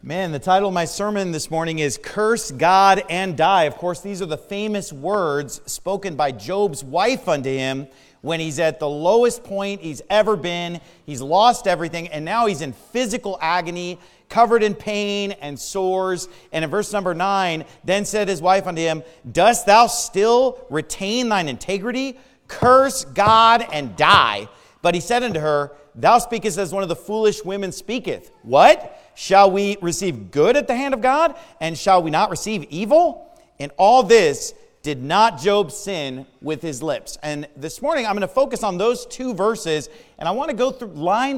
Man, the title of my sermon this morning is Curse God and Die. Of course, these are the famous words spoken by Job's wife unto him when he's at the lowest point he's ever been. He's lost everything, and now he's in physical agony, covered in pain and sores. And in verse number 9, then said his wife unto him, Dost thou still retain thine integrity? Curse God and die. But he said unto her, Thou speakest as one of the foolish women speaketh. What? Shall we receive good at the hand of God? And shall we not receive evil? In all this did not Job sin with his lips. And this morning I'm going to focus on those two verses. And I want to go through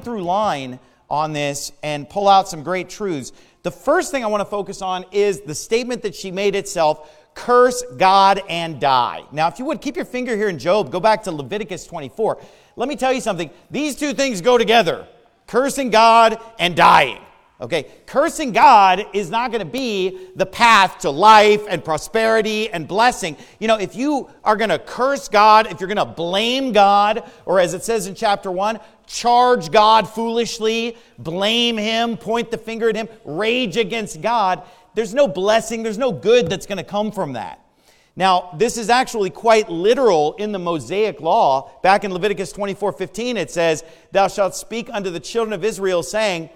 line on this and pull out some great truths. The first thing I want to focus on is the statement that she made itself, curse God and die. Now, if you would, keep your finger here in Job. Go back to Leviticus 24. Let me tell you something. These two things go together. Cursing God and dying. Okay, cursing God is not going to be the path to life and prosperity and blessing. You know, if you are going to curse God, if you're going to blame God, or as it says in chapter 1, charge God foolishly, blame Him, point the finger at Him, rage against God, there's no blessing, there's no good that's going to come from that. Now, this is actually quite literal in the Mosaic law. Back in Leviticus 24:15, it says, Thou shalt speak unto the children of Israel, saying,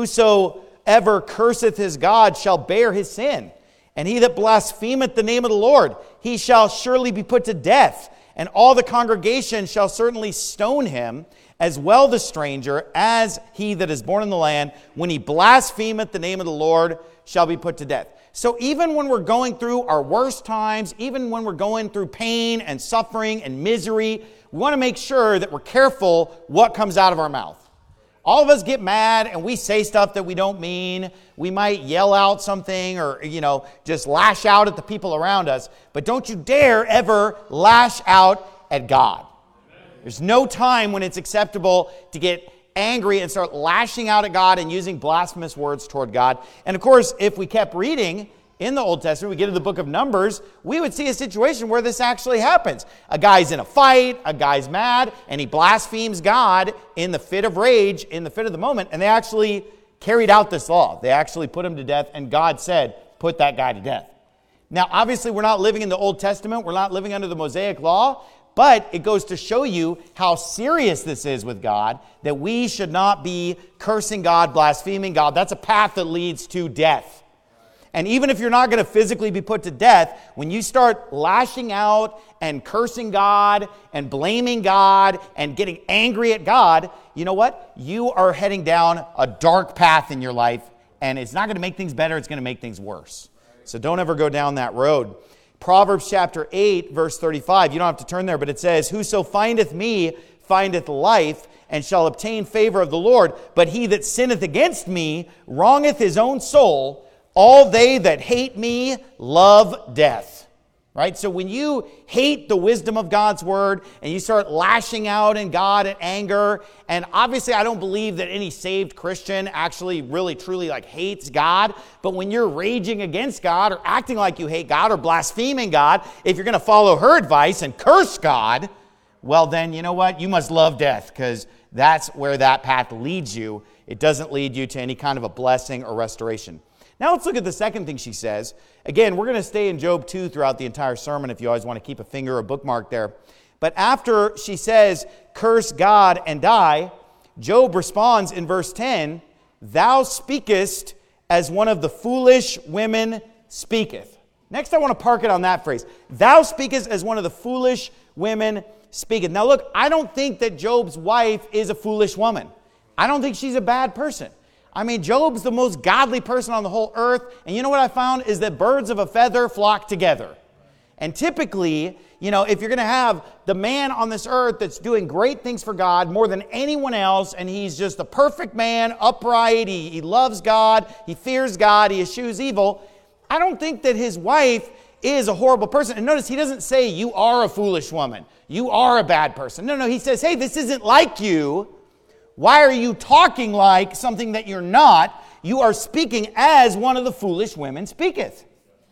Whosoever curseth his God shall bear his sin. And he that blasphemeth the name of the Lord, he shall surely be put to death. And all the congregation shall certainly stone him, as well the stranger, as he that is born in the land, when he blasphemeth the name of the Lord, shall be put to death. So even when we're going through our worst times, even when we're going through pain and suffering and misery, we want to make sure that we're careful what comes out of our mouth. All of us get mad and we say stuff that we don't mean. We might yell out something or, just lash out at the people around us. But don't you dare ever lash out at God. There's no time when it's acceptable to get angry and start lashing out at God and using blasphemous words toward God. And of course, if we kept reading in the Old Testament, we get to the book of Numbers, we would see a situation where this actually happens. A guy's in a fight, a guy's mad, and he blasphemes God in the fit of rage, in the fit of the moment, and they actually carried out this law. They actually put him to death, and God said, put that guy to death. Now, obviously, we're not living in the Old Testament. We're not living under the Mosaic law, but it goes to show you how serious this is with God, that we should not be cursing God, blaspheming God. That's a path that leads to death. And even if you're not going to physically be put to death, when you start lashing out and cursing God and blaming God and getting angry at God, you know what? You are heading down a dark path in your life, and it's not going to make things better. It's going to make things worse. So don't ever go down that road. Proverbs chapter 8, verse 35. You don't have to turn there, but it says, Whoso findeth me findeth life, and shall obtain favor of the Lord. But he that sinneth against me wrongeth his own soul. All they that hate me love death. Right? So when you hate the wisdom of God's word and you start lashing out in God in anger, and obviously I don't believe that any saved Christian actually really truly hates God, but when you're raging against God or acting like you hate God or blaspheming God, if you're going to follow her advice and curse God, well then you know what? You must love death, because that's where that path leads you. It doesn't lead you to any kind of a blessing or restoration. Now let's look at the second thing she says. Again, we're going to stay in Job 2 throughout the entire sermon if you always want to keep a finger or a bookmark there. But after she says, curse God and die, Job responds in verse 10, Thou speakest as one of the foolish women speaketh. Next, I want to park it on that phrase. Thou speakest as one of the foolish women speaketh. Now look, I don't think that Job's wife is a foolish woman. I don't think she's a bad person. I mean, Job's the most godly person on the whole earth. And you know what I found is that birds of a feather flock together. And typically, if you're going to have the man on this earth that's doing great things for God more than anyone else, and he's just the perfect man, upright, he loves God, he fears God, he eschews evil, I don't think that his wife is a horrible person. And notice he doesn't say, you are a foolish woman, you are a bad person. No, he says, hey, this isn't like you. Why are you talking like something that you're not? You are speaking as one of the foolish women speaketh.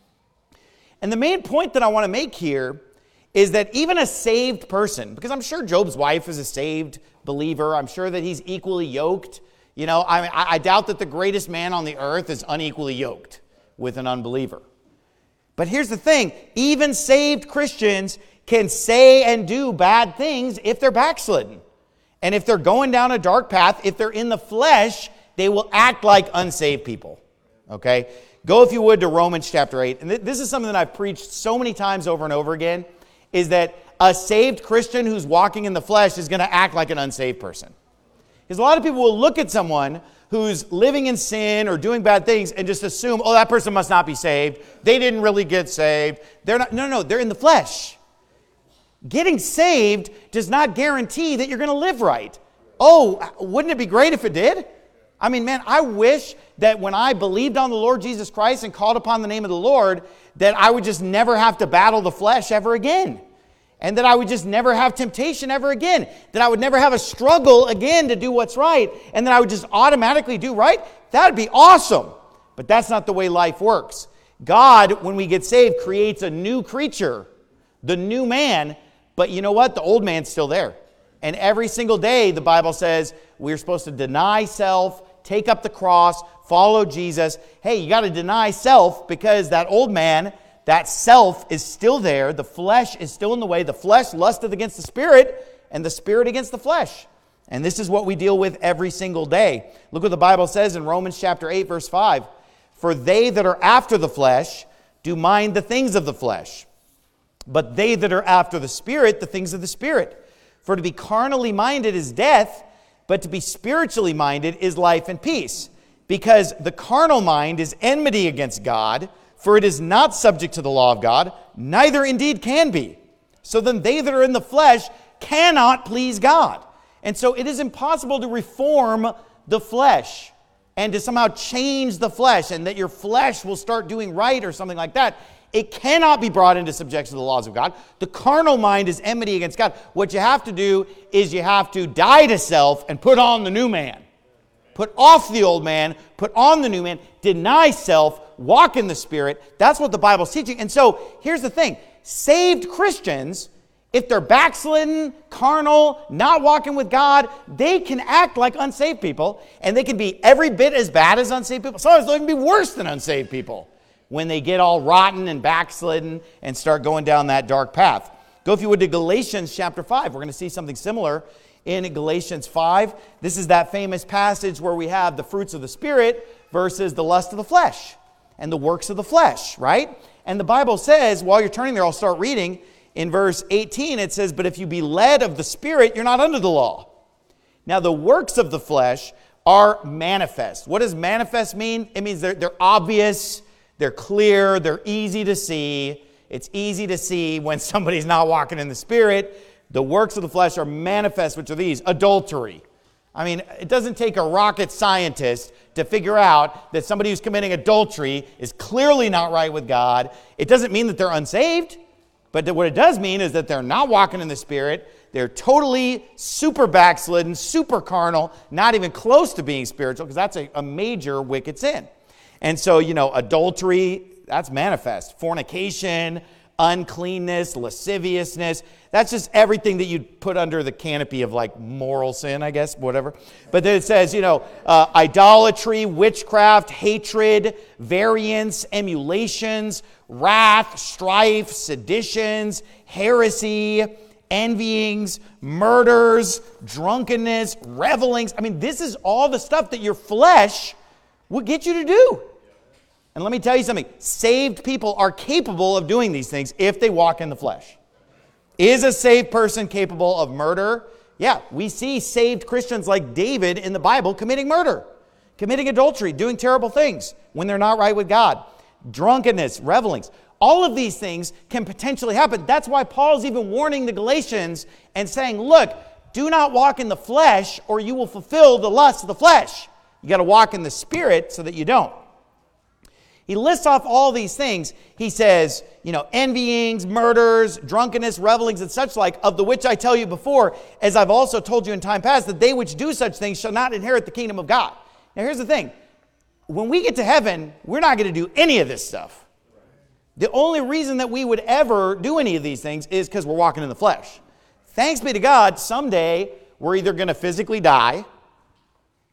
And the main point that I want to make here is that even a saved person, because I'm sure Job's wife is a saved believer, I'm sure that he's equally yoked, I doubt that the greatest man on the earth is unequally yoked with an unbeliever. But here's the thing, even saved Christians can say and do bad things if they're backslidden. And if they're going down a dark path, if they're in the flesh, they will act like unsaved people. Okay? Go, if you would, to Romans chapter 8. And this is something that I've preached so many times over and over again, is that a saved Christian who's walking in the flesh is going to act like an unsaved person. Because a lot of people will look at someone who's living in sin or doing bad things and just assume, oh, that person must not be saved. They didn't really get saved. They're not. No, they're in the flesh. Getting saved does not guarantee that you're going to live right. Oh, wouldn't it be great if it did? I mean, man, I wish that when I believed on the Lord Jesus Christ and called upon the name of the Lord, that I would just never have to battle the flesh ever again. And that I would just never have temptation ever again. That I would never have a struggle again to do what's right. And that I would just automatically do right. That would be awesome. But that's not the way life works. God, when we get saved, creates a new creature. The new man. But you know what? The old man's still there. And every single day, the Bible says, we're supposed to deny self, take up the cross, follow Jesus. Hey, you got to deny self because that old man, that self is still there. The flesh is still in the way. The flesh lusteth against the spirit and the spirit against the flesh. And this is what we deal with every single day. Look what the Bible says in Romans chapter 8, verse 5. For they that are after the flesh do mind the things of the flesh. But they that are after the Spirit, the things of the Spirit. For to be carnally minded is death, but to be spiritually minded is life and peace. Because the carnal mind is enmity against God, for it is not subject to the law of God, neither indeed can be. So then they that are in the flesh cannot please God. And so it is impossible to reform the flesh and to somehow change the flesh and that your flesh will start doing right or something like that. It cannot be brought into subjection to the laws of God. The carnal mind is enmity against God. What you have to do is you have to die to self and put on the new man. Put off the old man, put on the new man, deny self, walk in the Spirit. That's what the Bible's teaching. And so here's the thing. Saved Christians, if they're backslidden, carnal, not walking with God, they can act like unsaved people, and they can be every bit as bad as unsaved people. Sometimes they'll even be worse than unsaved people when they get all rotten and backslidden and start going down that dark path. Go, if you would, to Galatians chapter 5. We're going to see something similar in Galatians 5. This is that famous passage where we have the fruits of the Spirit versus the lust of the flesh and the works of the flesh, right? And the Bible says, while you're turning there, I'll start reading. In verse 18, it says, but if you be led of the Spirit, you're not under the law. Now, the works of the flesh are manifest. What does manifest mean? It means they're obvious. They're clear, they're easy to see. It's easy to see when somebody's not walking in the Spirit. The works of the flesh are manifest, which are these. Adultery. I mean, it doesn't take a rocket scientist to figure out that somebody who's committing adultery is clearly not right with God. It doesn't mean that they're unsaved, but what it does mean is that they're not walking in the Spirit. They're totally super backslidden, super carnal, not even close to being spiritual, because that's a major wicked sin. And so, adultery, that's manifest. Fornication, uncleanness, lasciviousness. That's just everything that you'd put under the canopy of like moral sin, I guess, whatever. But then it says, idolatry, witchcraft, hatred, variance, emulations, wrath, strife, seditions, heresy, envyings, murders, drunkenness, revelings. I mean, this is all the stuff that your flesh will get you to do. And let me tell you something. Saved people are capable of doing these things if they walk in the flesh. Is a saved person capable of murder? Yeah, we see saved Christians like David in the Bible committing murder, committing adultery, doing terrible things when they're not right with God. Drunkenness, revelings. All of these things can potentially happen. That's why Paul's even warning the Galatians and saying, look, do not walk in the flesh or you will fulfill the lust of the flesh. You got to walk in the Spirit so that you don't. He lists off all these things. He says, envyings, murders, drunkenness, revelings, and such like, of the which I tell you before, as I've also told you in time past, that they which do such things shall not inherit the kingdom of God. Now here's the thing. When we get to heaven, we're not going to do any of this stuff. The only reason that we would ever do any of these things is because we're walking in the flesh. Thanks be to God, someday we're either going to physically die,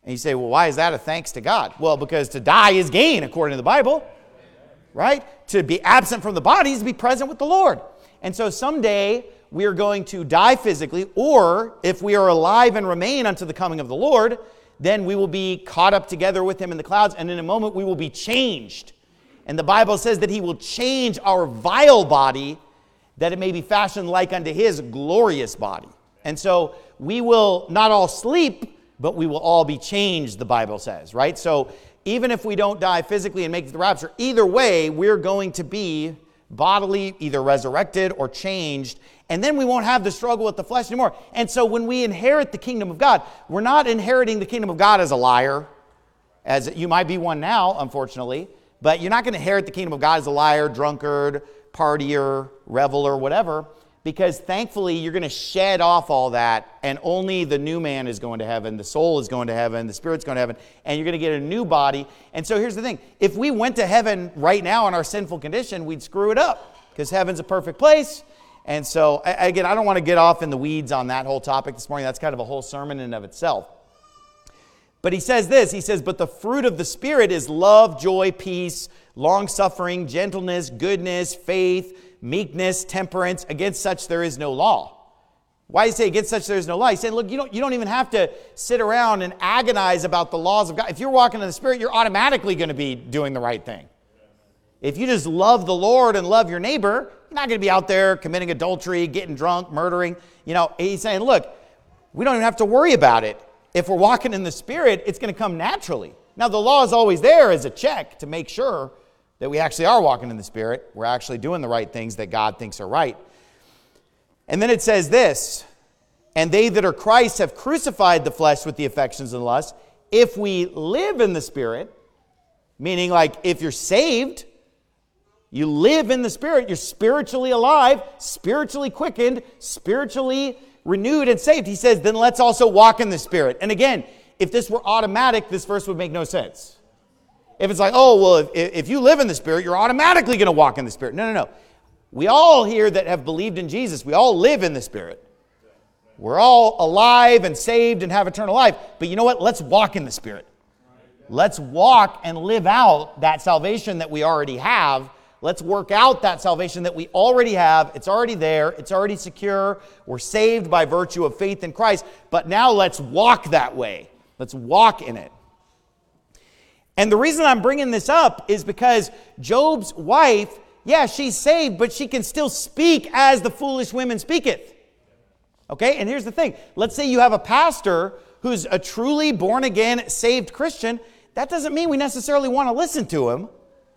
And you say, well, why is that a thanks to God? Well, because to die is gain, according to the Bible, right? To be absent from the body is to be present with the Lord. And so someday we are going to die physically, or if we are alive and remain unto the coming of the Lord, then we will be caught up together with him in the clouds, and in a moment we will be changed. And the Bible says that he will change our vile body, that it may be fashioned like unto his glorious body. And so we will not all sleep, but we will all be changed, the Bible says, right? So even if we don't die physically and make it to the rapture, either way, we're going to be bodily either resurrected or changed, and then we won't have the struggle with the flesh anymore. And so when we inherit the kingdom of God, we're not inheriting the kingdom of God as a liar, as you might be one now, unfortunately, but you're not going to inherit the kingdom of God as a liar, drunkard, partier, reveler, whatever, because thankfully you're going to shed off all that, and only the new man is going to heaven, the soul is going to heaven, the spirit's going to heaven, and you're going to get a new body. And so here's the thing. If we went to heaven right now in our sinful condition, we'd screw it up, because heaven's a perfect place. And so, again, I don't want to get off in the weeds on that whole topic this morning. That's kind of a whole sermon in and of itself. But he says this, he says, but the fruit of the Spirit is love, joy, peace, long-suffering, gentleness, goodness, faith, meekness, temperance. Against such there is no law. Why do you say against such there is no law? He's saying, look, you don't even have to sit around and agonize about the laws of God. If you're walking in the Spirit, you're automatically going to be doing the right thing. If you just love the Lord and love your neighbor, you're not going to be out there committing adultery, getting drunk, murdering. He's saying, look, we don't even have to worry about it. If we're walking in the Spirit, it's going to come naturally. Now, the law is always there as a check to make sure that we actually are walking in the Spirit. We're actually doing the right things that God thinks are right. And then it says this, and they that are Christ have crucified the flesh with the affections and lusts. If we live in the Spirit, meaning like if you're saved, you live in the Spirit, you're spiritually alive, spiritually quickened, spiritually renewed and saved. He says, then let's also walk in the Spirit. And again, if this were automatic, this verse would make no sense. If it's like, oh, well, if you live in the Spirit, you're automatically going to walk in the Spirit. No. We all here that have believed in Jesus, we all live in the Spirit. We're all alive and saved and have eternal life. But you know what? Let's walk in the Spirit. Let's walk and live out that salvation that we already have. Let's work out that salvation that we already have. It's already there. It's already secure. We're saved by virtue of faith in Christ. But now let's walk that way. Let's walk in it. And the reason I'm bringing this up is because Job's wife, yeah, she's saved, but she can still speak as the foolish women speaketh. Okay, and here's the thing. Let's say you have a pastor who's a truly born-again, saved Christian. That doesn't mean we necessarily want to listen to him.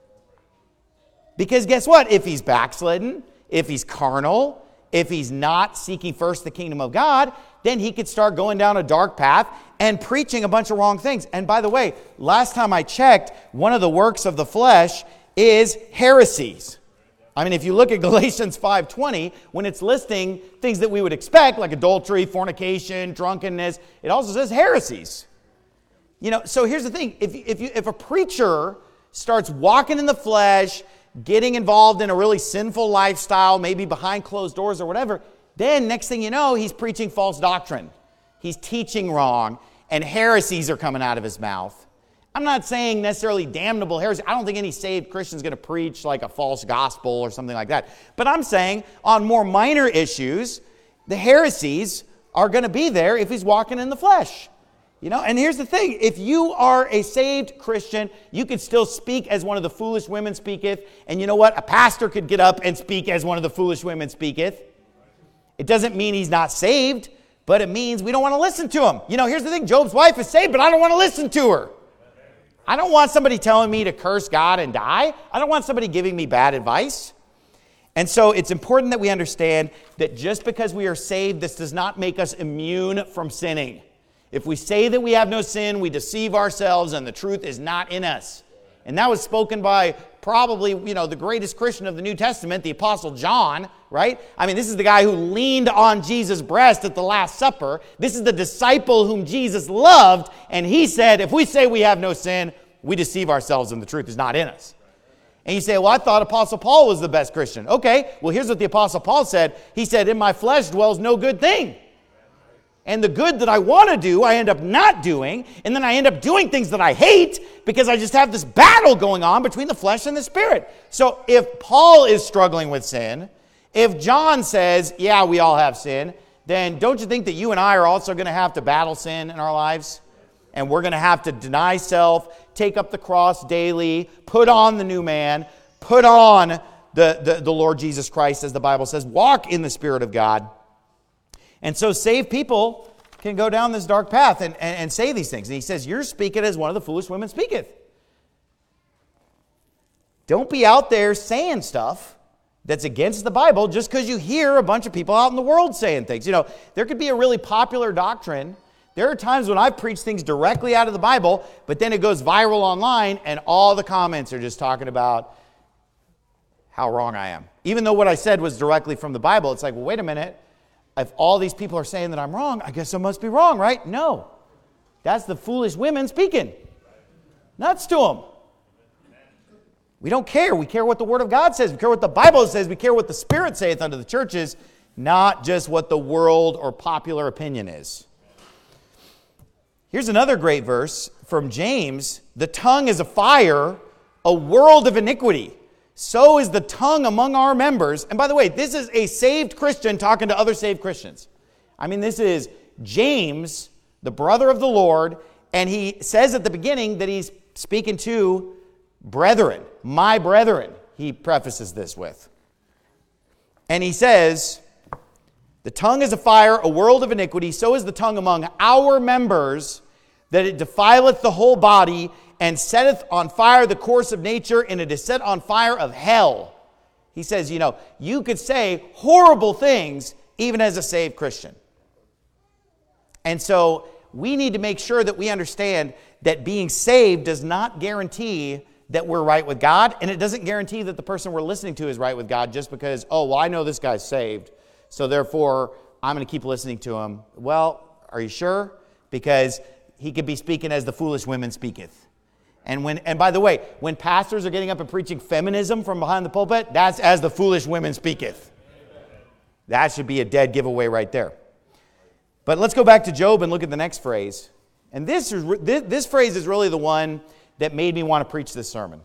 Because guess what? If he's backslidden, if he's carnal, if he's not seeking first the kingdom of God, then he could start going down a dark path and preaching a bunch of wrong things. And by the way, last time I checked, one of the works of the flesh is heresies. I mean, if you look at Galatians 5:20, when it's listing things that we would expect, like adultery, fornication, drunkenness, it also says heresies. So here's the thing. If a preacher starts walking in the flesh, getting involved in a really sinful lifestyle, maybe behind closed doors or whatever, then next thing you know, he's preaching false doctrine. He's teaching wrong, and heresies are coming out of his mouth. I'm not saying necessarily damnable heresy. I don't think any saved Christian is going to preach like a false gospel or something like that. But I'm saying on more minor issues, the heresies are going to be there if he's walking in the flesh. And here's the thing. If you are a saved Christian, you could still speak as one of the foolish women speaketh. And you know what? A pastor could get up and speak as one of the foolish women speaketh. It doesn't mean he's not saved, but it means we don't want to listen to him. Here's the thing. Job's wife is saved, but I don't want to listen to her. I don't want somebody telling me to curse God and die. I don't want somebody giving me bad advice. And so it's important that we understand that just because we are saved, this does not make us immune from sinning. If we say that we have no sin, we deceive ourselves and the truth is not in us. And that was spoken by probably, the greatest Christian of the New Testament, the Apostle John, right? I mean, this is the guy who leaned on Jesus' breast at the Last Supper. This is the disciple whom Jesus loved. And he said, if we say we have no sin, we deceive ourselves and the truth is not in us. And you say, well, I thought Apostle Paul was the best Christian. Okay, well, here's what the Apostle Paul said. He said, in my flesh dwells no good thing. And the good that I want to do, I end up not doing. And then I end up doing things that I hate because I just have this battle going on between the flesh and the spirit. So if Paul is struggling with sin, if John says, yeah, we all have sin, then don't you think that you and I are also going to have to battle sin in our lives? And we're going to have to deny self, take up the cross daily, put on the new man, put on the Lord Jesus Christ, as the Bible says, walk in the Spirit of God. And so saved people can go down this dark path and say these things. And he says, you're speaking as one of the foolish women speaketh. Don't be out there saying stuff that's against the Bible just because you hear a bunch of people out in the world saying things. You know, there could be a really popular doctrine. There are times when I've preached things directly out of the Bible, but then it goes viral online and all the comments are just talking about how wrong I am. Even though what I said was directly from the Bible, it's like, well, wait a minute. If all these people are saying that I'm wrong, I guess I must be wrong, right? No. That's the foolish women speaking. Nuts to them. We don't care. We care what the Word of God says. We care what the Bible says. We care what the Spirit saith unto the churches, not just what the world or popular opinion is. Here's another great verse from James. The tongue is a fire, a world of iniquity. So is the tongue among our members. And by the way, this is a saved Christian talking to other saved Christians. I mean, this is James, the brother of the Lord, and he says at the beginning that he's speaking to brethren, my brethren, he prefaces this with. And he says, the tongue is a fire, a world of iniquity, so is the tongue among our members, that it defileth the whole body, and setteth on fire the course of nature, and it is set on fire of hell. He says, you know, you could say horrible things even as a saved Christian. And so we need to make sure that we understand that being saved does not guarantee that we're right with God, and it doesn't guarantee that the person we're listening to is right with God just because, oh, well, I know this guy's saved, so therefore I'm going to keep listening to him. Well, are you sure? Because he could be speaking as the foolish women speaketh. And by the way, when pastors are getting up and preaching feminism from behind the pulpit, that's as the foolish women speaketh. That should be a dead giveaway right there. But let's go back to Job and look at the next phrase. And this phrase is really the one that made me want to preach this sermon.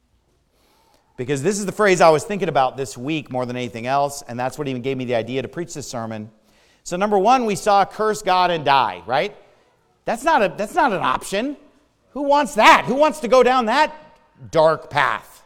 Because this is the phrase I was thinking about this week more than anything else, and that's what even gave me the idea to preach this sermon. So number one, we saw curse God and die, right? That's not an option. Who wants that? Who wants to go down that dark path?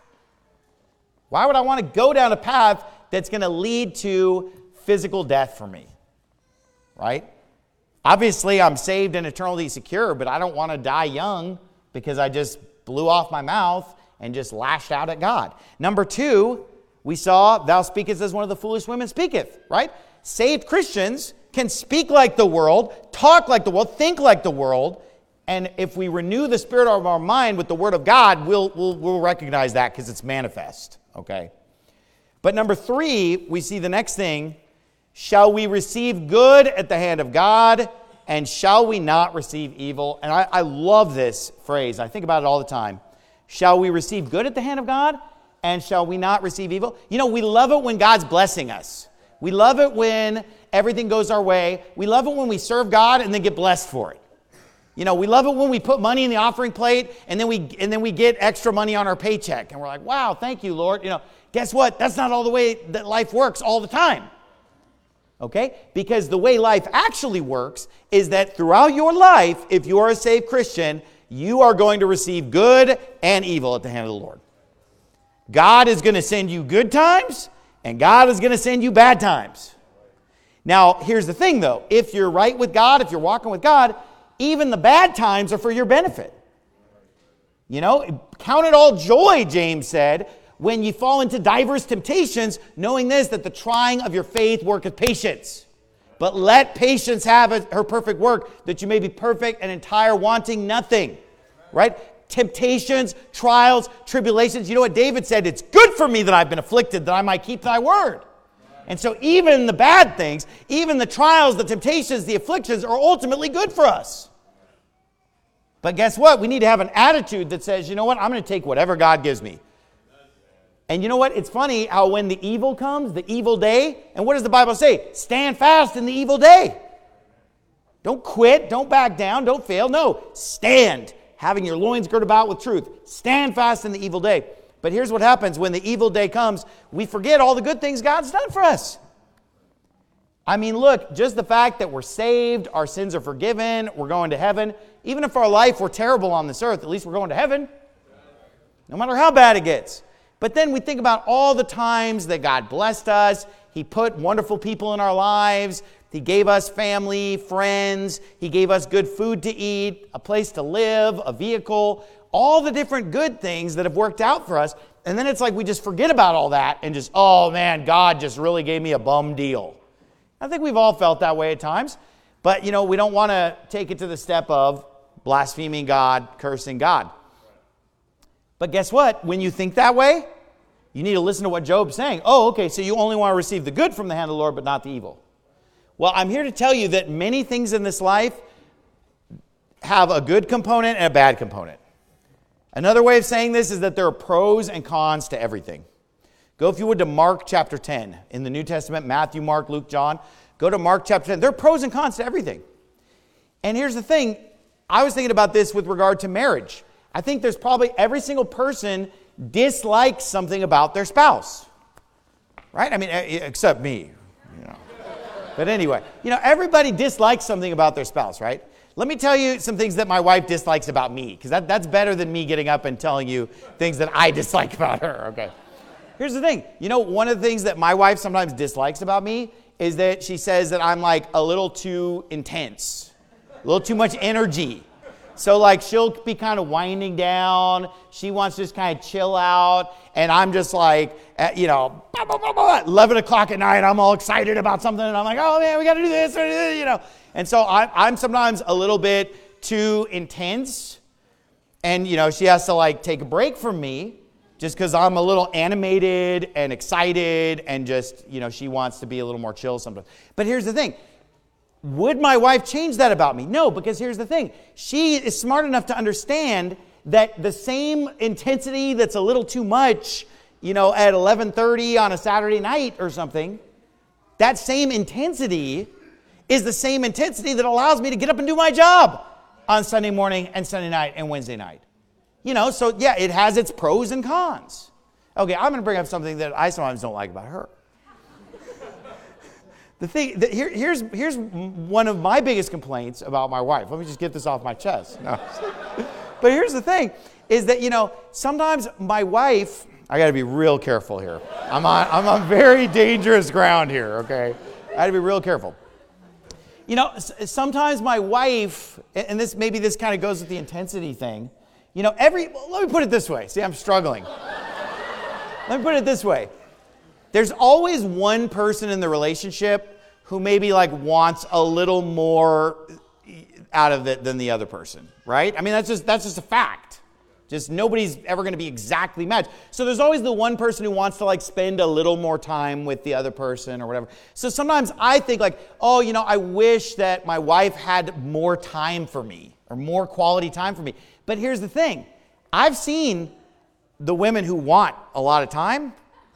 Why would I want to go down a path that's going to lead to physical death for me? Right? Obviously, I'm saved and eternally secure, but I don't want to die young because I just blew off my mouth and just lashed out at God. Number two, we saw, thou speakest as one of the foolish women speaketh, right? Saved Christians can speak like the world, talk like the world, think like the world, and if we renew the spirit of our mind with the Word of God, we'll recognize that because it's manifest, okay? But number three, we see the next thing, shall we receive good at the hand of God, and shall we not receive evil? And I love this phrase. I think about it all the time. Shall we receive good at the hand of God, and shall we not receive evil? You know, we love it when God's blessing us. We love it when everything goes our way. We love it when we serve God and then get blessed for it. You know, we love it when we put money in the offering plate and then we get extra money on our paycheck. And we're like, wow, thank you, Lord. You know, guess what? That's not all the way that life works all the time. Okay? Because the way life actually works is that throughout your life, if you are a saved Christian, you are going to receive good and evil at the hand of the Lord. God is going to send you good times, and God is going to send you bad times. Now, here's the thing, though. If you're right with God, if you're walking with God, even the bad times are for your benefit. You know, count it all joy, James said, when you fall into diverse temptations, knowing this, that the trying of your faith worketh patience. But let patience have her perfect work, that you may be perfect and entire, wanting nothing. Right? Temptations, trials, tribulations. You know what David said? It's good for me that I've been afflicted, that I might keep thy word. And so even the bad things, even the trials, the temptations, the afflictions are ultimately good for us. But guess what? We need to have an attitude that says, you know what? I'm going to take whatever God gives me. And you know what? It's funny how when the evil comes, the evil day, and what does the Bible say? Stand fast in the evil day. Don't quit. Don't back down. Don't fail. No, stand, having your loins girded about with truth. Stand fast in the evil day. But here's what happens when the evil day comes. We forget all the good things God's done for us. I mean, look, just the fact that we're saved, our sins are forgiven, we're going to heaven. Even if our life were terrible on this earth, at least we're going to heaven. No matter how bad it gets. But then we think about all the times that God blessed us. He put wonderful people in our lives. He gave us family, friends. He gave us good food to eat, a place to live, a vehicle, all the different good things that have worked out for us. And then it's like we just forget about all that and just, oh man, God just really gave me a bum deal. I think we've all felt that way at times. But, we don't want to take it to the step of blaspheming God, cursing God. But guess what? When you think that way, you need to listen to what Job's saying. Oh, okay, so you only want to receive the good from the hand of the Lord, but not the evil. Well, I'm here to tell you that many things in this life have a good component and a bad component. Another way of saying this is that there are pros and cons to everything. Go, if you would, to Mark chapter 10 in the New Testament, Matthew, Mark, Luke, John. Go to Mark chapter 10. There are pros and cons to everything. And here's the thing. I was thinking about this with regard to marriage. I think there's probably every single person dislikes something about their spouse. Right? I mean, except me. But anyway, everybody dislikes something about their spouse, right? Let me tell you some things that my wife dislikes about me, because that's better than me getting up and telling you things that I dislike about her, okay? Here's the thing. One of the things that my wife sometimes dislikes about me is that she says that I'm like a little too intense, a little too much energy. So like she'll be kind of winding down. She wants to just kind of chill out. And I'm just like, 11 o'clock at night, I'm all excited about something. And I'm like, oh man, we got to do this, And so I'm sometimes a little bit too intense. And, she has to like take a break from me just because I'm a little animated and excited. And just, she wants to be a little more chill sometimes. But here's the thing. Would my wife change that about me? No, because here's the thing. She is smart enough to understand that the same intensity that's a little too much, at 11:30 on a Saturday night or something, that same intensity is the same intensity that allows me to get up and do my job on Sunday morning and Sunday night and Wednesday night. So yeah, it has its pros and cons. Okay, I'm going to bring up something that I sometimes don't like about her. The thing, here's one of my biggest complaints about my wife. Let me just get this off my chest. No. But here's the thing, is that, sometimes my wife, I got to be real careful here. I'm on very dangerous ground here, okay? I got to be real careful. Sometimes my wife, and this kind of goes with the intensity thing, let me put it this way. See, I'm struggling. Let me put it this way. There's always one person in the relationship who maybe like wants a little more out of it than the other person, right? I mean, that's just a fact. Just nobody's ever going to be exactly matched. So there's always the one person who wants to like spend a little more time with the other person or whatever. So sometimes I think like, I wish that my wife had more time for me or more quality time for me. But here's the thing. I've seen the women who want a lot of time.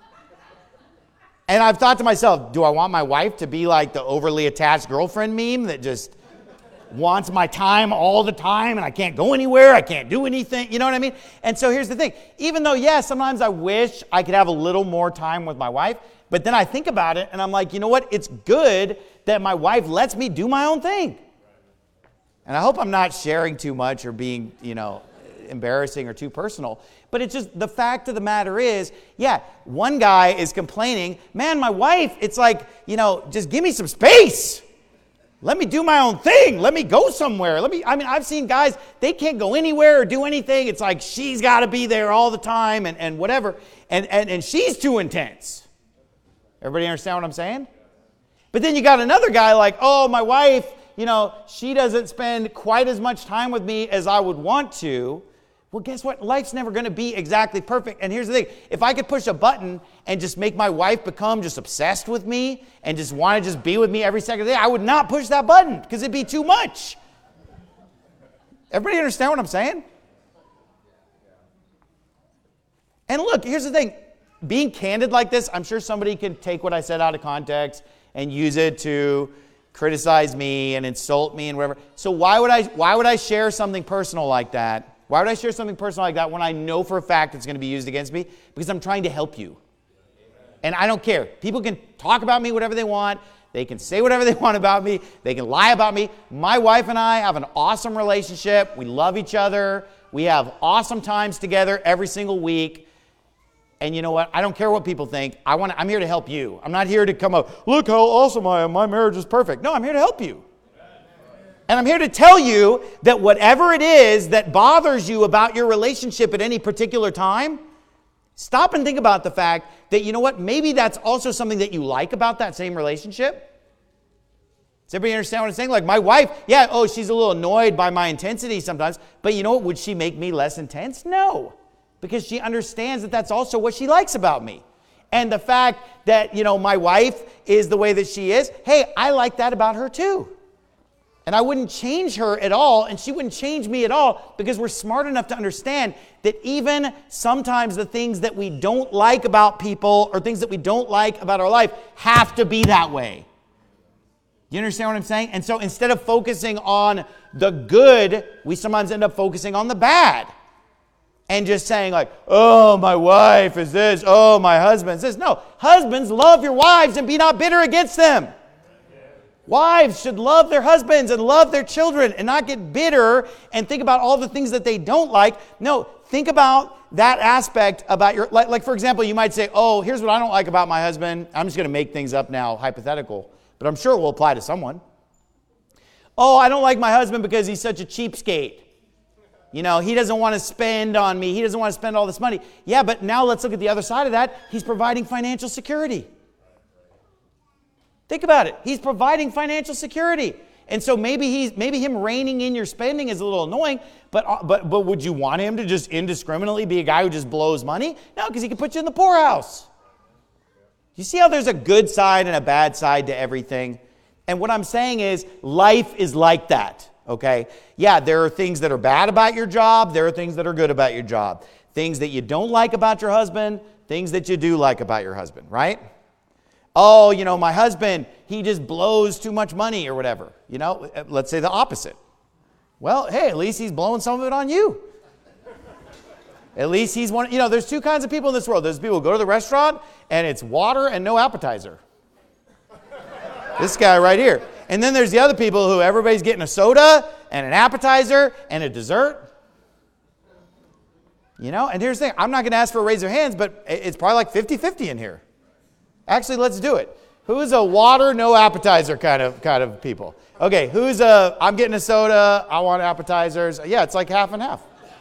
And I've thought to myself, do I want my wife to be like the overly attached girlfriend meme that just wants my time all the time and I can't go anywhere, I can't do anything, you know what I mean? And so here's the thing. Even though, sometimes I wish I could have a little more time with my wife, but then I think about it and I'm like, you know what? It's good that my wife lets me do my own thing. And I hope I'm not sharing too much or being, embarrassing or too personal. But it's just the fact of the matter is, one guy is complaining, man, my wife, it's like, just give me some space. Let me do my own thing. Let me go somewhere. I've seen guys, they can't go anywhere or do anything. It's like she's got to be there all the time and whatever. And she's too intense. Everybody understand what I'm saying? But then you got another guy like, oh, my wife, she doesn't spend quite as much time with me as I would want to. Well, guess what? Life's never going to be exactly perfect. And here's the thing. If I could push a button and just make my wife become just obsessed with me and just want to just be with me every second of the day, I would not push that button because it'd be too much. Everybody understand what I'm saying? And look, here's the thing. Being candid like this, I'm sure somebody can take what I said out of context and use it to criticize me and insult me and whatever. So why would I share something personal like that? Why would I share something personal like that when I know for a fact it's going to be used against me? Because I'm trying to help you. And I don't care. People can talk about me whatever they want. They can say whatever they want about me. They can lie about me. My wife and I have an awesome relationship. We love each other. We have awesome times together every single week. And you know what? I don't care what people think. I'm here to help you. I'm not here to come up, look how awesome I am. My marriage is perfect. No, I'm here to help you. And I'm here to tell you that whatever it is that bothers you about your relationship at any particular time, stop and think about the fact that, you know what? Maybe that's also something that you like about that same relationship. Does everybody understand what I'm saying? Like my wife, she's a little annoyed by my intensity sometimes. But you know what? Would she make me less intense? No. Because she understands that that's also what she likes about me. And the fact that, my wife is the way that she is, hey, I like that about her too. And I wouldn't change her at all, and she wouldn't change me at all, because we're smart enough to understand that even sometimes the things that we don't like about people or things that we don't like about our life have to be that way. You understand what I'm saying? And so instead of focusing on the good, we sometimes end up focusing on the bad. And just saying like, oh, my wife is this. Oh, my husband is this. No, husbands, love your wives and be not bitter against them. Wives should love their husbands and love their children and not get bitter and think about all the things that they don't like. No, think about that aspect about your, like for example, you might say, oh, here's what I don't like about my husband. I'm just going to make things up now, hypothetical, but I'm sure it will apply to someone. Oh, I don't like my husband because he's such a cheapskate. He doesn't want to spend on me. He doesn't want to spend all this money. Yeah, but now let's look at the other side of that. He's providing financial security. Think about it. He's providing financial security. And so maybe him reining in your spending is a little annoying, but would you want him to just indiscriminately be a guy who just blows money? No, because he can put you in the poorhouse. You see how there's a good side and a bad side to everything? And what I'm saying is life is like that. Okay? Yeah, there are things that are bad about your job. There are things that are good about your job. Things that you don't like about your husband. Things that you do like about your husband, right? Oh, my husband, he just blows too much money or whatever. Let's say the opposite. Well, hey, at least he's blowing some of it on you. At least he's one. There's two kinds of people in this world. There's people who go to the restaurant and it's water and no appetizer. This guy right here. And then there's the other people who everybody's getting a soda and an appetizer and a dessert. And here's the thing. I'm not going to ask for a raise of hands, but it's probably like 50-50 in here. Actually, let's do it. Who's a water, no appetizer kind of people? Okay, I'm getting a soda, I want appetizers. Yeah, it's like half and half.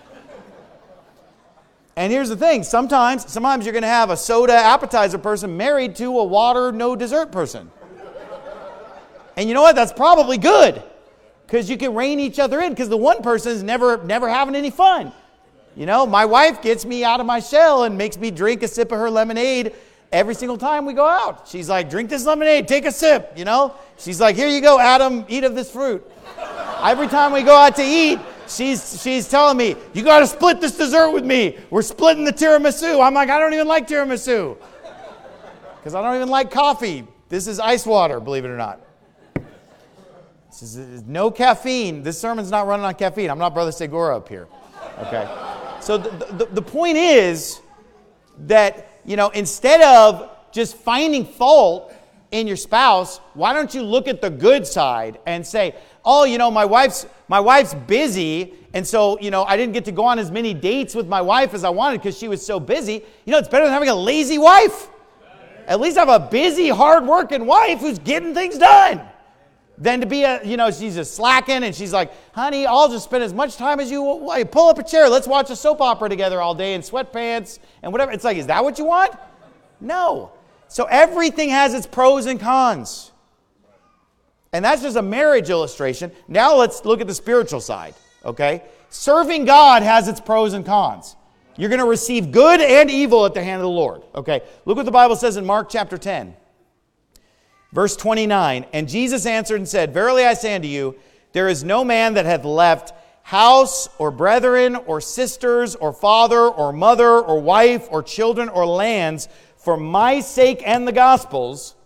And here's the thing. Sometimes you're going to have a soda appetizer person married to a water, no dessert person. And you know what? That's probably good, because you can rein each other in, because the one person is never having any fun. My wife gets me out of my shell and makes me drink a sip of her lemonade every single time we go out. She's like, drink this lemonade, take a sip, She's like, here you go, Adam, eat of this fruit. Every time we go out to eat, she's telling me, you got to split this dessert with me. We're splitting the tiramisu. I'm like, I don't even like tiramisu, because I don't even like coffee. This is ice water, believe it or not. This is no caffeine. This sermon's not running on caffeine. I'm not Brother Segura up here. Okay. So the point is that, instead of just finding fault in your spouse, why don't you look at the good side and say, oh, my wife's busy, and so, I didn't get to go on as many dates with my wife as I wanted because she was so busy. It's better than having a lazy wife. At least have a busy, hard-working wife who's getting things done. Than to be she's just slacking and she's like, honey, I'll just spend as much time as you want. Pull up a chair. Let's watch a soap opera together all day in sweatpants and whatever. It's like, is that what you want? No. So everything has its pros and cons. And that's just a marriage illustration. Now let's look at the spiritual side, okay? Serving God has its pros and cons. You're going to receive good and evil at the hand of the Lord, okay? Look what the Bible says in Mark chapter 10. Verse 29, and Jesus answered and said, verily I say unto you, there is no man that hath left house or brethren or sisters or father or mother or wife or children or lands for my sake and the gospel's,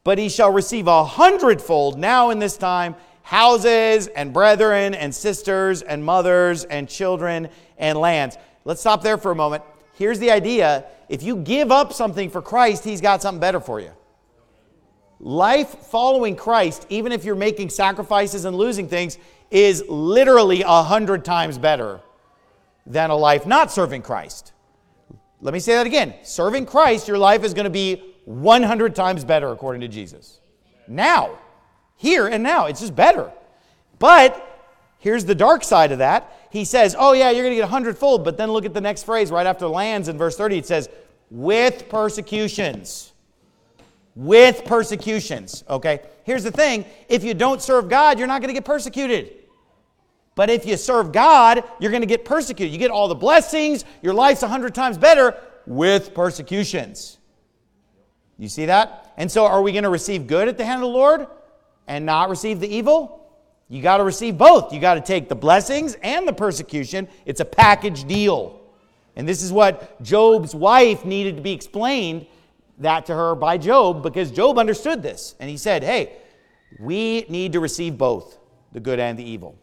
but he shall receive 100-fold now in this time, houses and brethren and sisters and mothers and children and lands. Let's stop there for a moment. Here's the idea. If you give up something for Christ, he's got something better for you. Life following Christ, even if you're making sacrifices and losing things, is literally 100 times better than a life not serving Christ. Let me say that again. Serving Christ, your life is going to be 100 times better according to Jesus. Now, here and now, it's just better. But here's the dark side of that. He says, oh yeah, you're going to get 100-fold, but then look at the next phrase right after lands in verse 30. It says, with persecutions. With persecutions. Okay? Here's the thing. If you don't serve God, you're not going to get persecuted. But if you serve God, you're going to get persecuted. You get all the blessings. Your life's 100 times better with persecutions. You see that? And so are we going to receive good at the hand of the Lord and not receive the evil? You got to receive both. You got to take the blessings and the persecution. It's a package deal. And this is what Job's wife needed to be explained that to her by Job, because Job understood this. And he said, hey, we need to receive both, the good and the evil.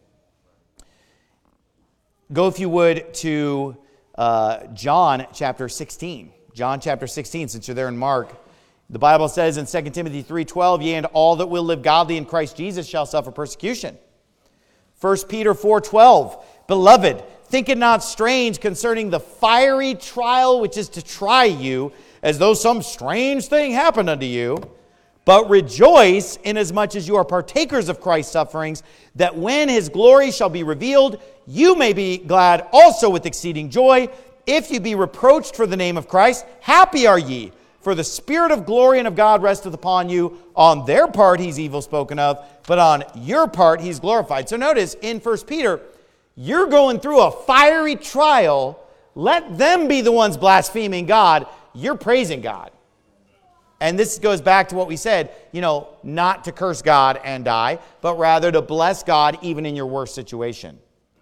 Go, if you would, to John chapter 16. John chapter 16, since you're there in Mark. The Bible says in 2 Timothy 3:12, yea, and all that will live godly in Christ Jesus shall suffer persecution. 1 Peter 4:12, beloved, think it not strange concerning the fiery trial which is to try you, as though some strange thing happened unto you. But rejoice inasmuch as you are partakers of Christ's sufferings, that when his glory shall be revealed, you may be glad also with exceeding joy. If you be reproached for the name of Christ, happy are ye, for the Spirit of glory and of God resteth upon you. On their part he's evil spoken of, but on your part he's glorified. So notice in 1 Peter, you're going through a fiery trial. Let them be the ones blaspheming God. You're praising God. And this goes back to what we said, not to curse God and die, but rather to bless God even in your worst situation.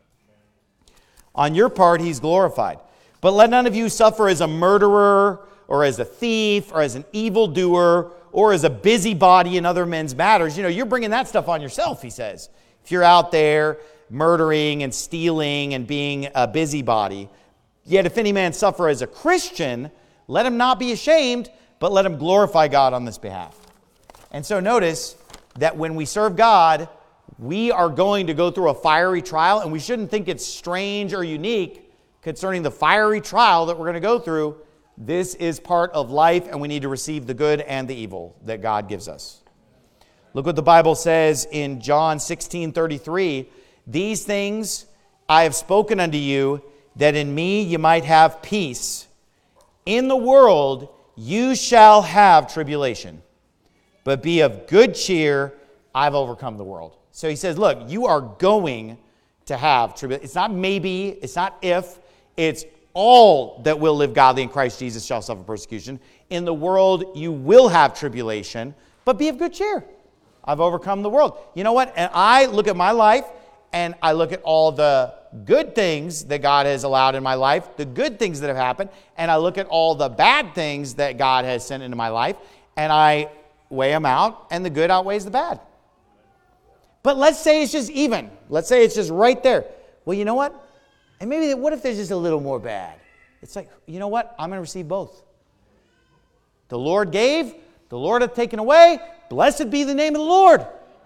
On your part, he's glorified. But let none of you suffer as a murderer, or as a thief, or as an evildoer, or as a busybody in other men's matters. You're bringing that stuff on yourself, he says. If you're out there murdering and stealing and being a busybody. Yet if any man suffer as a Christian, let him not be ashamed, but let him glorify God on this behalf. And so notice that when we serve God, we are going to go through a fiery trial, and we shouldn't think it's strange or unique concerning the fiery trial that we're going to go through. This is part of life, and we need to receive the good and the evil that God gives us. Look what the Bible says in John 16:33. These things I have spoken unto you, that in me you might have peace. In the world you shall have tribulation, but be of good cheer, I've overcome the world. So he says, look, you are going to have tribulation. It's not maybe, it's not if, it's all that will live godly in Christ Jesus shall suffer persecution. In the world you will have tribulation, but be of good cheer. I've overcome the world. You know what? And I look at my life, and I look at all the good things that God has allowed in my life, the good things that have happened, and I look at all the bad things that God has sent into my life, and I weigh them out, and the good outweighs the bad. But let's say it's just even. Let's say it's just right there. Well, you know what? And maybe what if there's just a little more bad? It's like, you know what? I'm going to receive both. The Lord gave, the Lord hath taken away. Blessed be the name of the Lord.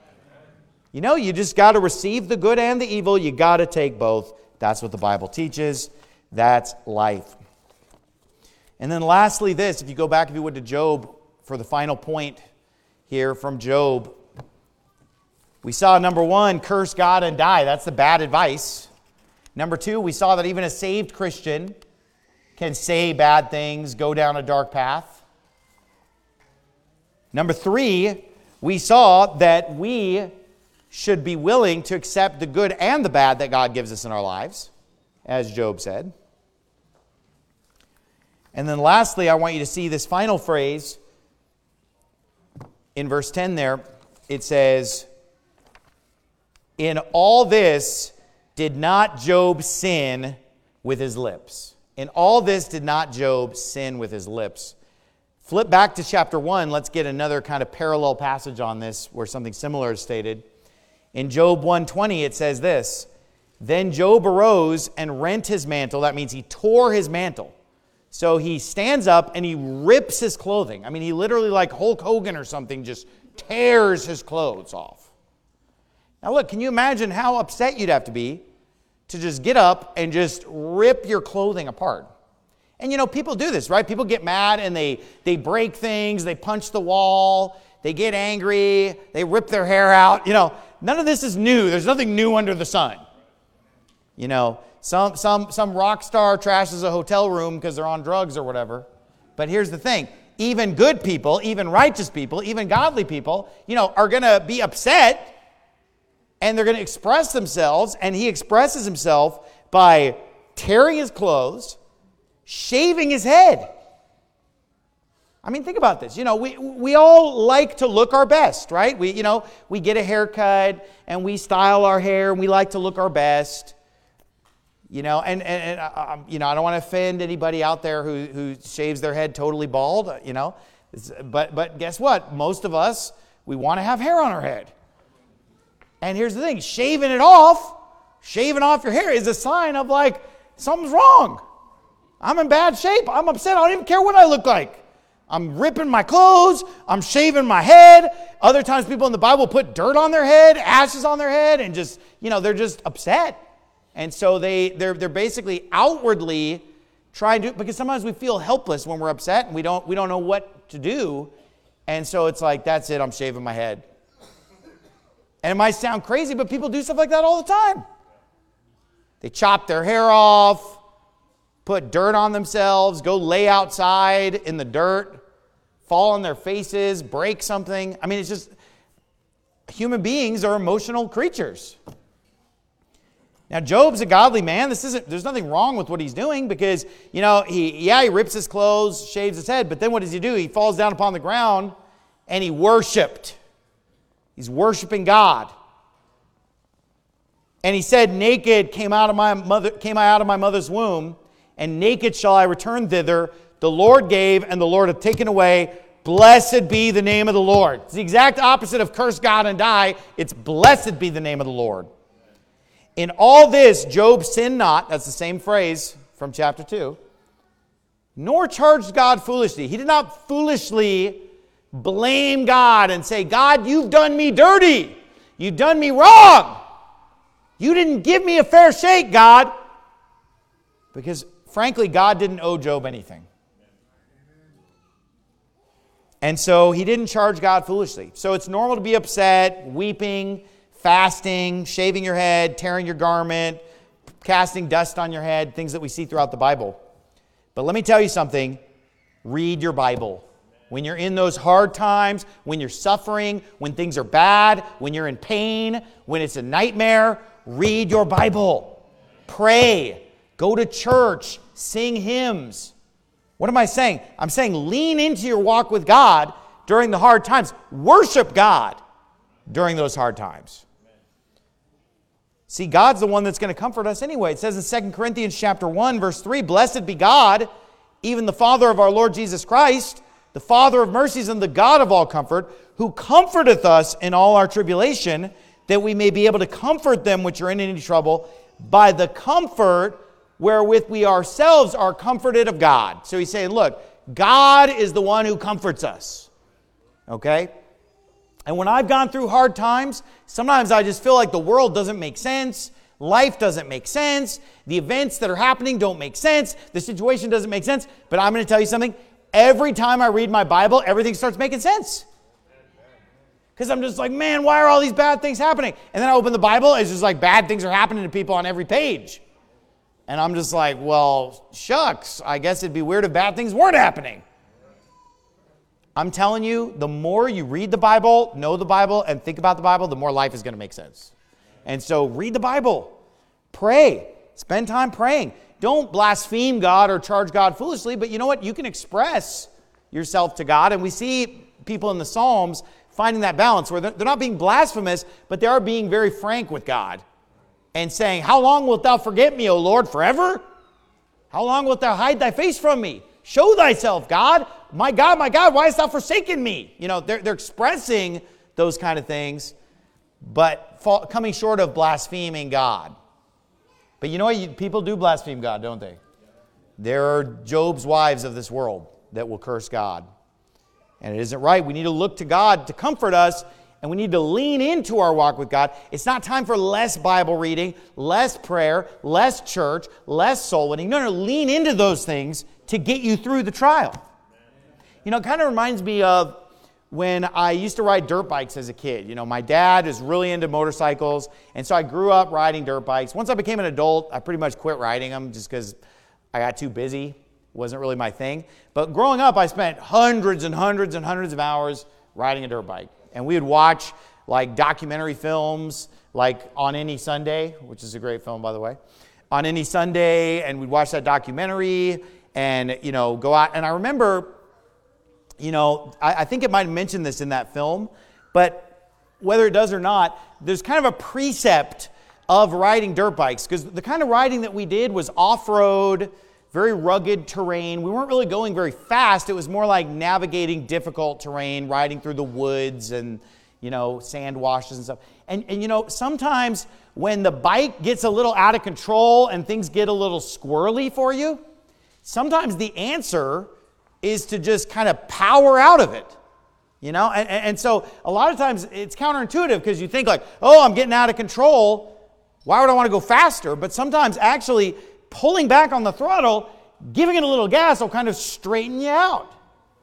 You just got to receive the good and the evil. You got to take both. That's what the Bible teaches. That's life. And then lastly this, if you go back, if you would, to Job for the final point here from Job. We saw, number one, curse God and die. That's the bad advice. Number two, we saw that even a saved Christian can say bad things, go down a dark path. Number three, we saw that we should be willing to accept the good and the bad that God gives us in our lives, as Job said. And then lastly, I want you to see this final phrase in verse 10 there. It says, in all this did not Job sin with his lips. In all this did not Job sin with his lips. Flip back to chapter 1. Let's get another kind of parallel passage on this where something similar is stated. In Job 1:20, it says this, "Then Job arose and rent his mantle." That means he tore his mantle. So he stands up and he rips his clothing. I mean, he literally, like Hulk Hogan or something, just tears his clothes off. Now look, can you imagine how upset you'd have to be to just get up and just rip your clothing apart? And people do this, right? People get mad and they break things, they punch the wall, they get angry, they rip their hair out. None of this is new. There's nothing new under the sun. Some rock star trashes a hotel room because they're on drugs or whatever. But here's the thing. Even good people, even righteous people, even godly people, are going to be upset and they're going to express themselves. And he expresses himself by tearing his clothes, shaving his head. I mean, think about this. We all like to look our best, right? We get a haircut and we style our hair and we like to look our best. I don't want to offend anybody out there who shaves their head totally bald, But guess what? Most of us, we want to have hair on our head. And here's the thing, shaving off your hair is a sign of like, something's wrong. I'm in bad shape. I'm upset. I don't even care what I look like. I'm ripping my clothes. I'm shaving my head. Other times people in the Bible put dirt on their head, ashes on their head, and just, they're just upset. And so they're basically outwardly trying to, because sometimes we feel helpless when we're upset and we don't know what to do. And so it's like, that's it, I'm shaving my head. And it might sound crazy, but people do stuff like that all the time. They chop their hair off, put dirt on themselves, go lay outside in the dirt, fall on their faces, break something. I mean, it's just, human beings are emotional creatures. Now, Job's a godly man. There's nothing wrong with what he's doing because, he rips his clothes, shaves his head, but then what does he do? He falls down upon the ground and he worshiped. He's worshiping God. And he said, "Naked came I out of my mother's womb, and naked shall I return thither. The Lord gave, and the Lord hath taken away. Blessed be the name of the Lord." It's the exact opposite of curse God and die. It's blessed be the name of the Lord. In all this, Job sinned not. That's the same phrase from chapter 2. Nor charged God foolishly. He did not foolishly blame God and say, "God, you've done me dirty. You've done me wrong. You didn't give me a fair shake, God." Because, frankly, God didn't owe Job anything. And so he didn't charge God foolishly. So it's normal to be upset, weeping, fasting, shaving your head, tearing your garment, casting dust on your head, things that we see throughout the Bible. But let me tell you something. Read your Bible. When you're in those hard times, when you're suffering, when things are bad, when you're in pain, when it's a nightmare, read your Bible. Pray. Go to church. Sing hymns. What am I saying? I'm saying lean into your walk with God during the hard times. Worship God during those hard times. See, God's the one that's going to comfort us anyway. It says in 2 Corinthians chapter 1, verse 3, "Blessed be God, even the Father of our Lord Jesus Christ, the Father of mercies and the God of all comfort, who comforteth us in all our tribulation, that we may be able to comfort them which are in any trouble by the comfort wherewith we ourselves are comforted of God." So he's saying, look, God is the one who comforts us. Okay? And when I've gone through hard times, sometimes I just feel like the world doesn't make sense. Life doesn't make sense. The events that are happening don't make sense. The situation doesn't make sense. But I'm going to tell you something. Every time I read my Bible, everything starts making sense. Because I'm just like, man, why are all these bad things happening? And then I open the Bible, it's just like bad things are happening to people on every page. And I'm just like, well, shucks, I guess it'd be weird if bad things weren't happening. I'm telling you, the more you read the Bible, know the Bible, and think about the Bible, the more life is going to make sense. And so read the Bible. Pray. Spend time praying. Don't blaspheme God or charge God foolishly, but you know what? You can express yourself to God. And we see people in the Psalms finding that balance where they're not being blasphemous, but they are being very frank with God and saying, "How long wilt thou forget me, O Lord, forever? How long wilt thou hide thy face from me? Show thyself, God, my God, why hast thou forsaken me? You know, they're expressing those kind of things, but coming short of blaspheming God. But you know what? People do blaspheme God, don't they? There are Job's wives of this world that will curse God. And it isn't right. We need to look to God to comfort us, and we need to lean into our walk with God. It's not time for less Bible reading, less prayer, less church, less soul winning. No, lean into those things to get you through the trial. You know, it kind of reminds me of when I used to ride dirt bikes as a kid. You know, my dad is really into motorcycles, and so I grew up riding dirt bikes. Once I became an adult, I pretty much quit riding them just because I got too busy. It wasn't really my thing. But growing up, I spent hundreds and hundreds and hundreds of hours riding a dirt bike. And we would watch like documentary films, like On Any Sunday, which is a great film, by the way. On Any Sunday, and we'd watch that documentary and, you know, go out. And I remember, you know, I think it might have mentioned this in that film, but whether it does or not, there's kind of a precept of riding dirt bikes, because the kind of riding that we did was off-road, very rugged terrain. We weren't really going very fast. It was more like navigating difficult terrain, riding through the woods and, you know, sand washes and stuff. And you know, sometimes when the bike gets a little out of control and things get a little squirrely for you, sometimes the answer is to just kind of power out of it. You know, and so a lot of times it's counterintuitive, because you think like, oh, I'm getting out of control. Why would I want to go faster? But sometimes actually pulling back on the throttle, giving it a little gas will kind of straighten you out.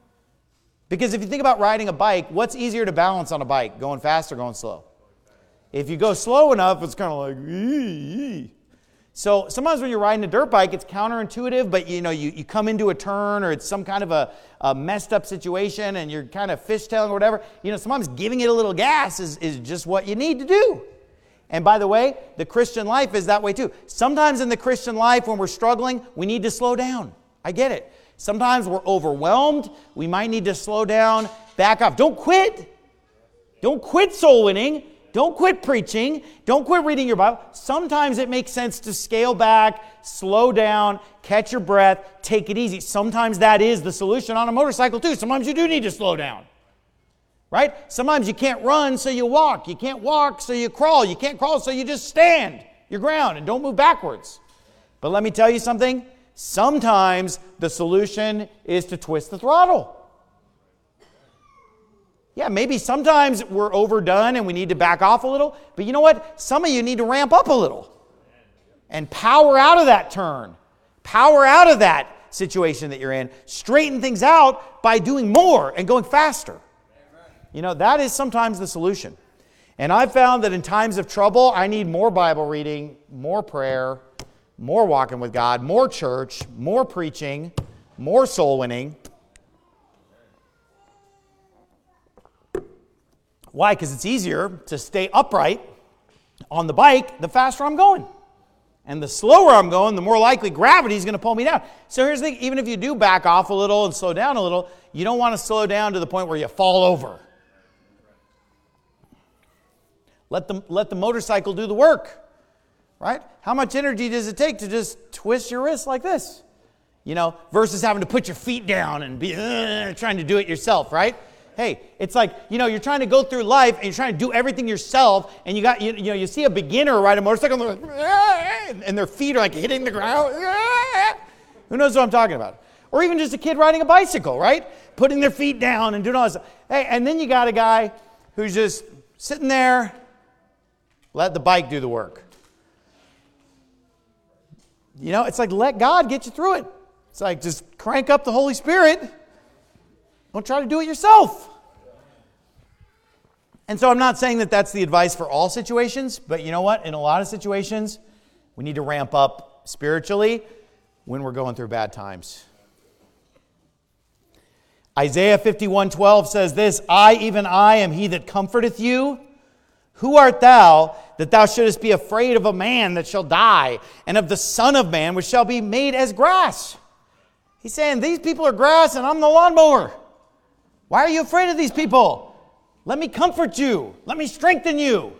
Because if you think about riding a bike, what's easier to balance on a bike? Going fast or going slow? If you go slow enough, it's kind of like, ee. So sometimes when you're riding a dirt bike, it's counterintuitive, but you know, you come into a turn, or it's some kind of a messed up situation and you're kind of fishtailing or whatever. You know, sometimes giving it a little gas is just what you need to do. And by the way, the Christian life is that way too. Sometimes in the Christian life, when we're struggling, we need to slow down. I get it. Sometimes we're overwhelmed. We might need to slow down, back off. Don't quit. Don't quit soul winning. Don't quit preaching. Don't quit reading your Bible. Sometimes it makes sense to scale back, slow down, catch your breath, take it easy. Sometimes that is the solution on a motorcycle too. Sometimes you do need to slow down. Right? Sometimes you can't run, so you walk. You can't walk, so you crawl. You can't crawl, so you just stand your ground and don't move backwards. But let me tell you something. Sometimes the solution is to twist the throttle. Yeah, maybe sometimes we're overdone and we need to back off a little. But you know what? Some of you need to ramp up a little and power out of that turn. Power out of that situation that you're in. Straighten things out by doing more and going faster. You know, that is sometimes the solution. And I've found that in times of trouble, I need more Bible reading, more prayer, more walking with God, more church, more preaching, more soul winning. Why? Because it's easier to stay upright on the bike the faster I'm going. And the slower I'm going, the more likely gravity is going to pull me down. So here's the thing. Even if you do back off a little and slow down a little, you don't want to slow down to the point where you fall over. Let the motorcycle do the work, right? How much energy does it take to just twist your wrist like this? You know, versus having to put your feet down and be trying to do it yourself, right? Hey, it's like, you know, you're trying to go through life and you're trying to do everything yourself, and you see a beginner ride a motorcycle and their feet are like hitting the ground. Who knows what I'm talking about? Or even just a kid riding a bicycle, right? Putting their feet down and doing all this stuff. Hey, and then you got a guy who's just sitting there. Let the bike do the work. You know, it's like, let God get you through it. It's like, just crank up the Holy Spirit. Don't try to do it yourself. And so I'm not saying that that's the advice for all situations, but you know what? In a lot of situations, we need to ramp up spiritually when we're going through bad times. Isaiah 51:12 says this, I, even I, am he that comforteth you. Who art thou, that thou shouldest be afraid of a man that shall die, and of the Son of Man, which shall be made as grass? He's saying, these people are grass, and I'm the lawnmower. Why are you afraid of these people? Let me comfort you. Let me strengthen you.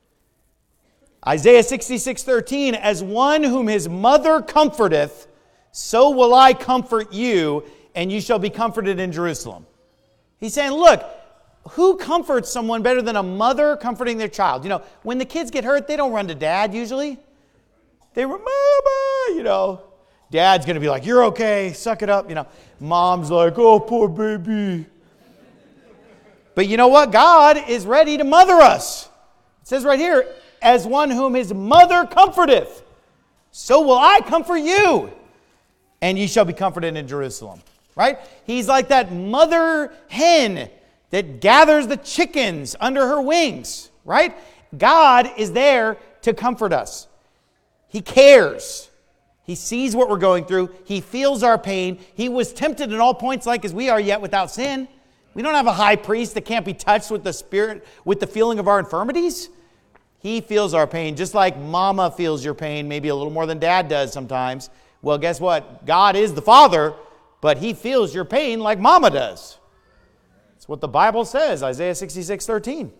Isaiah 66:13, as one whom his mother comforteth, so will I comfort you, and you shall be comforted in Jerusalem. He's saying, look, who comforts someone better than a mother comforting their child? You know, when the kids get hurt, they don't run to dad usually. They run, Mama, you know. Dad's going to be like, you're okay, suck it up. You know, mom's like, oh, poor baby. But you know what? God is ready to mother us. It says right here, as one whom his mother comforteth, so will I comfort you, and ye shall be comforted in Jerusalem. Right? He's like that mother hen that gathers the chickens under her wings. Right? God is there to comfort us. He cares. He sees what we're going through. He feels our pain. He was tempted in all points like as we are, yet without sin. We don't have a high priest that can't be touched with the spirit, with the feeling of our infirmities. He feels our pain, just like mama feels your pain, maybe a little more than dad does sometimes. Well, guess what? God is the Father, but he feels your pain like mama does. That's what the Bible says, Isaiah 66:13.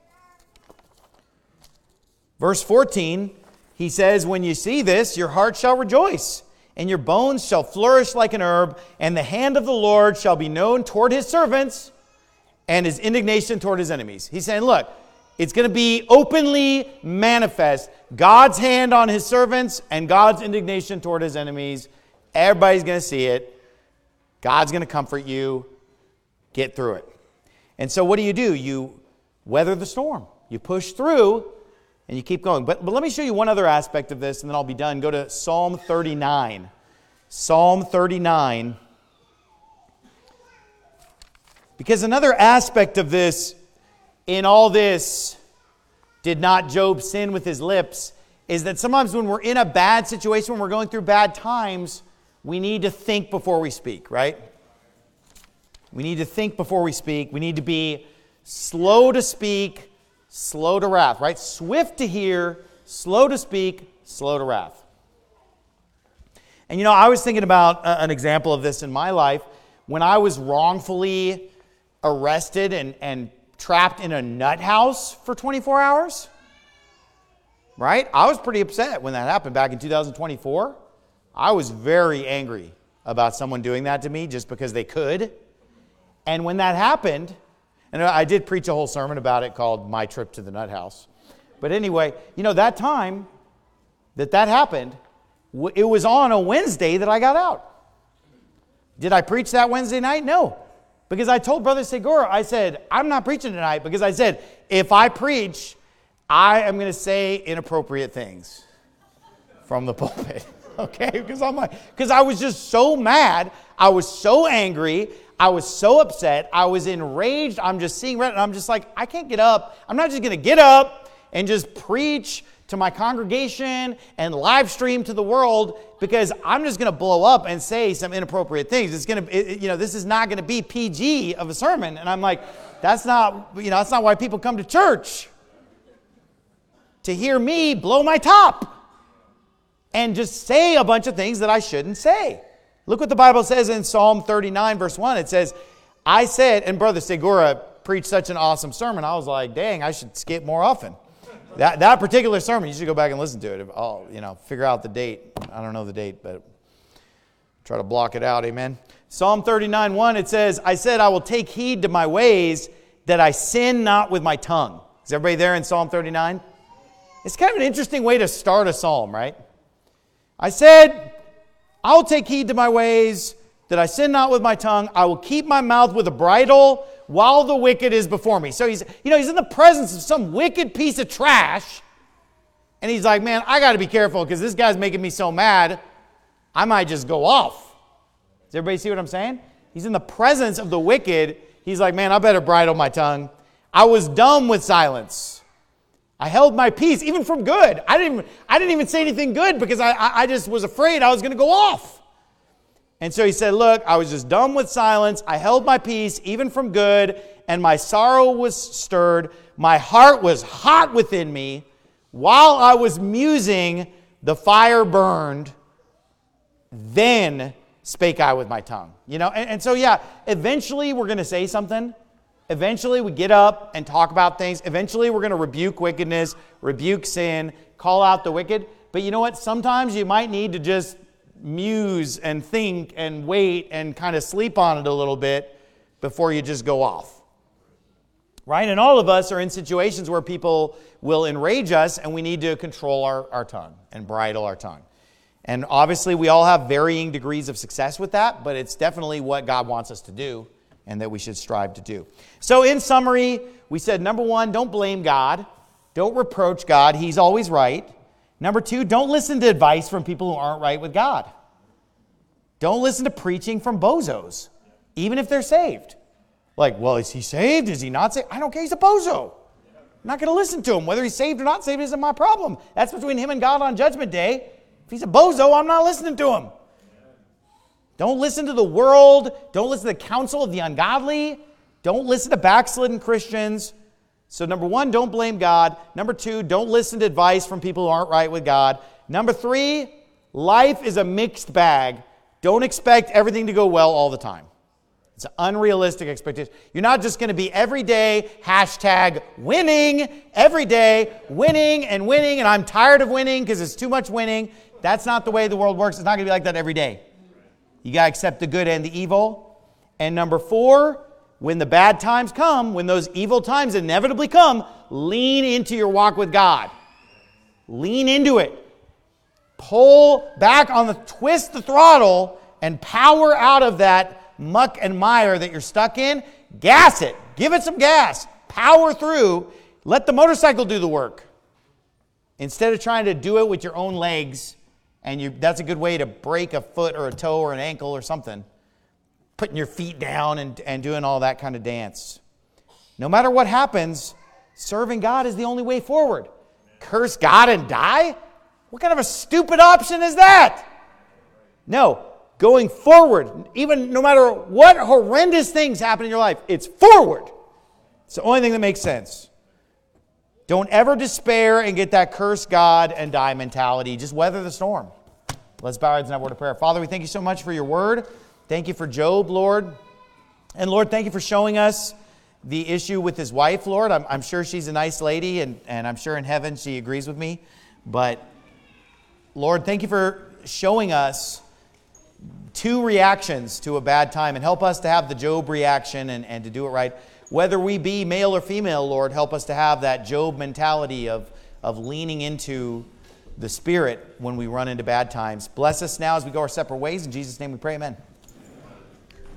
Verse 14, he says, when you see this, your heart shall rejoice, and your bones shall flourish like an herb, and the hand of the Lord shall be known toward his servants, and his indignation toward his enemies. He's saying, look, it's going to be openly manifest. God's hand on his servants and God's indignation toward his enemies. Everybody's going to see it. God's going to comfort you. Get through it. And so what do? You weather the storm. You push through and you keep going. But let me show you one other aspect of this and then I'll be done. Go to Psalm 39. Psalm 39. Because another aspect of this, in all this, did not Job sin with his lips, is that sometimes when we're in a bad situation, when we're going through bad times, we need to think before we speak, right? We need to think before we speak. We need to be slow to speak, slow to wrath, right? Swift to hear, slow to speak, slow to wrath. And you know, I was thinking about an example of this in my life. When I was wrongfully arrested and trapped in a nut house for 24 hours, right? I was pretty upset when that happened back in 2024. I was very angry about someone doing that to me just because they could. And when that happened, and I did preach a whole sermon about it called My Trip to the Nut House. But anyway, you know, that time that happened, it was on a Wednesday that I got out. Did I preach that Wednesday night? No. Because I told Brother Segura, I said, I'm not preaching tonight because I said, if I preach, I am going to say inappropriate things from the pulpit. Okay? Because I was just so mad. I was so angry. I was so upset. I was enraged. I'm just seeing red. And I'm just like, I can't get up. I'm not just going to get up and just preach to my congregation and live stream to the world because I'm just going to blow up and say some inappropriate things. This is not going to be PG of a sermon. And I'm like, that's not why people come to church. To hear me blow my top and just say a bunch of things that I shouldn't say. Look what the Bible says in Psalm 39, verse 1. It says, I said, and Brother Segura preached such an awesome sermon. I was like, dang, I should skip more often. That particular sermon, you should go back and listen to it. I'll, figure out the date. I don't know the date, but try to block it out. Amen. Psalm 39:1, it says, I said, I will take heed to my ways that I sin not with my tongue. Is everybody there in Psalm 39? It's kind of an interesting way to start a psalm, right? I said, I'll take heed to my ways that I sin not with my tongue. I will keep my mouth with a bridle while the wicked is before me. So he's in the presence of some wicked piece of trash. And he's like, man, I got to be careful because this guy's making me so mad, I might just go off. Does everybody see what I'm saying? He's in the presence of the wicked. He's like, man, I better bridle my tongue. I was dumb with silence. I held my peace, even from good. I didn't even say anything good because I just was afraid I was going to go off. And so he said, look, I was just dumb with silence. I held my peace, even from good, and my sorrow was stirred. My heart was hot within me. While I was musing, the fire burned. Then spake I with my tongue. And so, eventually we're going to say something. Eventually we get up and talk about things. Eventually we're going to rebuke wickedness, rebuke sin, call out the wicked. But you know what? Sometimes you might need to just muse and think and wait and kind of sleep on it a little bit before you just go off. Right? And all of us are in situations where people will enrage us, and we need to control our tongue and bridle our tongue. And obviously we all have varying degrees of success with that, but it's definitely what God wants us to do and that we should strive to do. So in summary, we said, number one, don't blame God. Don't reproach God. He's always right. Number two, don't listen to advice from people who aren't right with God. Don't listen to preaching from bozos, even if they're saved. Like, well, is he saved? Is he not saved? I don't care. He's a bozo. I'm not going to listen to him. Whether he's saved or not saved isn't my problem. That's between him and God on Judgment Day. If he's a bozo, I'm not listening to him. Don't listen to the world. Don't listen to the counsel of the ungodly. Don't listen to backslidden Christians. So number one, don't blame God. Number two, don't listen to advice from people who aren't right with God. Number three, life is a mixed bag. Don't expect everything to go well all the time. It's an unrealistic expectation. You're not just going to be every day #winning, every day winning, and I'm tired of winning because it's too much winning. That's not the way the world works. It's not going to be like that every day. You got to accept the good and the evil. And number four, when the bad times come, when those evil times inevitably come, lean into your walk with God. Lean into it. Pull back on twist the throttle and power out of that muck and mire that you're stuck in. Gas it. Give it some gas. Power through. Let the motorcycle do the work. Instead of trying to do it with your own legs, and that's a good way to break a foot or a toe or an ankle or something. Putting your feet down and doing all that kind of dance. No matter what happens, serving God is the only way forward. Curse God and die? What kind of a stupid option is that? No. Going forward, even no matter what horrendous things happen in your life, it's forward. It's the only thing that makes sense. Don't ever despair and get that curse God and die mentality. Just weather the storm. Let's bow our heads and have a word of prayer. Father, we thank you so much for your word. Thank you for Job, Lord. And Lord, thank you for showing us the issue with his wife, Lord. I'm sure she's a nice lady, and I'm sure in heaven she agrees with me. But Lord, thank you for showing us two reactions to a bad time, and help us to have the Job reaction and to do it right. Whether we be male or female, Lord, help us to have that Job mentality of leaning into the Spirit when we run into bad times. Bless us now as we go our separate ways. In Jesus' name we pray, amen.